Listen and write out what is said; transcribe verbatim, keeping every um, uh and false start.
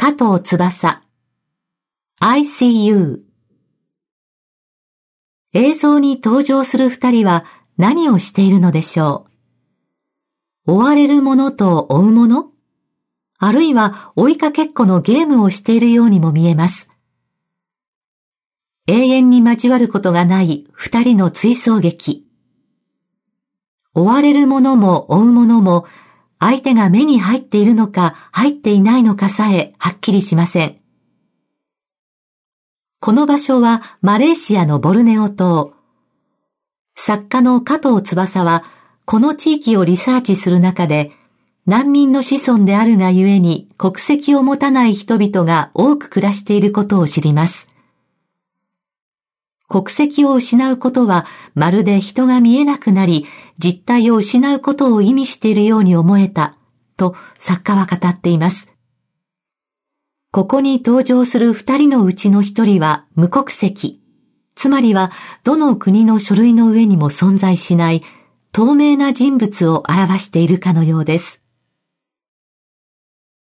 加藤翼 I see you。 映像に登場する二人は何をしているのでしょう。追われるものと追うもの、あるいは追いかけっこのゲームをしているようにも見えます。永遠に交わることがない二人の追走劇。追われるものも追うものも相手が目に入っているのか入っていないのかさえはっきりしません。この場所はマレーシアのボルネオ島。作家の加藤翼はこの地域をリサーチする中で難民の子孫であるがゆえに国籍を持たない人々が多く暮らしていることを知ります。国籍を失うことはまるで人が見えなくなり実態を失うことを意味しているように思えたと作家は語っています。ここに登場する二人のうちの一人は無国籍、つまりはどの国の書類の上にも存在しない透明な人物を表しているかのようです。